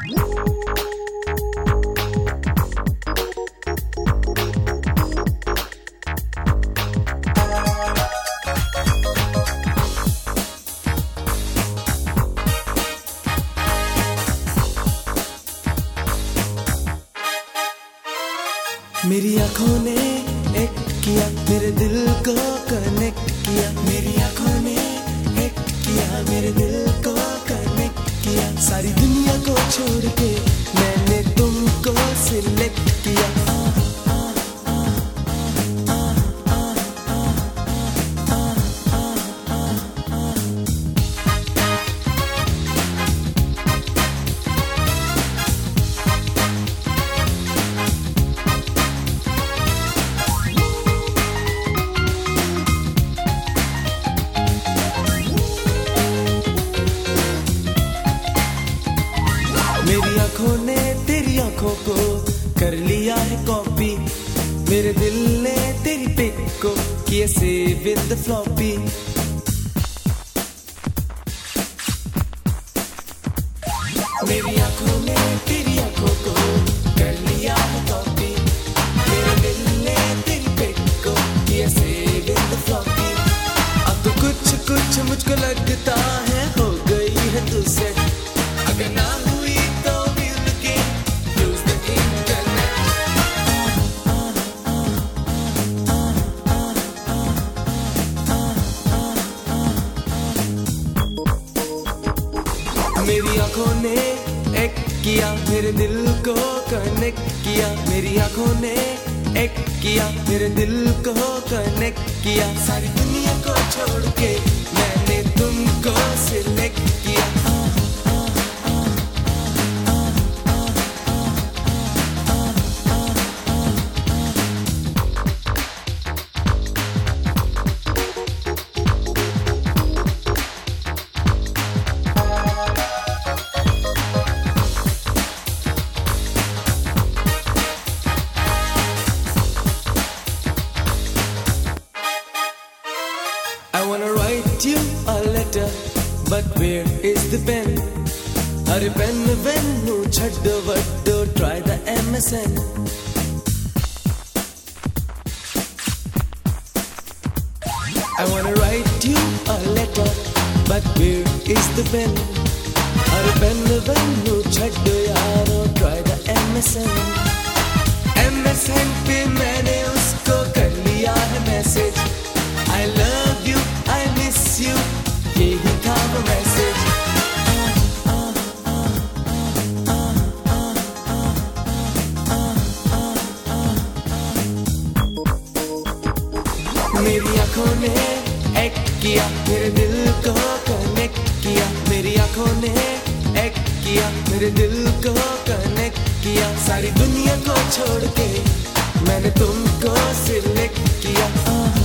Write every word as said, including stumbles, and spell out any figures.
मेरी आंखों ने एक किया, मेरे दिल को कनेक्ट किया। मेरी आंखों ने एक किया, मेरे दिल को कनेक्ट किया। सारी दुनिया को छोड़ के मैंने तुमको सिलेक्ट किया। आ, आ, आ, आ, आ, आ, आ, आ, आ, आ। मेरी आंखों ने तेरी आंखों को कर लिया है कॉपी। मेरे दिल ने तेरी पिक को किए सेव विद द फ्लॉपी। मेरी आंखों ने तेरी आंखों को कर लिया है कॉपी। मेरे दिल ने तेरी पिक को किए सेव विद द फ्लॉपी। अब तो कुछ कुछ मुझको लगता है हो गई है तुझसे। अगर ना हुई तो मिल के use the internet। मेरी आंखों ने एक किया, मेरे दिल को कनेक्ट किया। मेरी आंखों ने एक किया, मेरे दिल को कनेक्ट किया। सारी दुनिया को छोड़ के मैंने तुमको सिलेक्ट किया। I wanna write you a letter, but where is the pen? अरे पेन वेन्नू छड्डो वड्डो try the M S N। I wanna write you a letter, but where is the pen? अरे पेन वेन्नू छड्डो यारो try the M S N। M S N पे मैंने उसको कर लिया है message. I love you, I miss you, यही था वो मैसेज। मेरी आंखों ने एक किया, मेरे दिल को कनेक्ट किया। मेरी आंखों ने एक किया, मेरे दिल को कनेक्ट किया। सारी दुनिया को छोड़ के मैंने तुमको सिलेक्ट किया।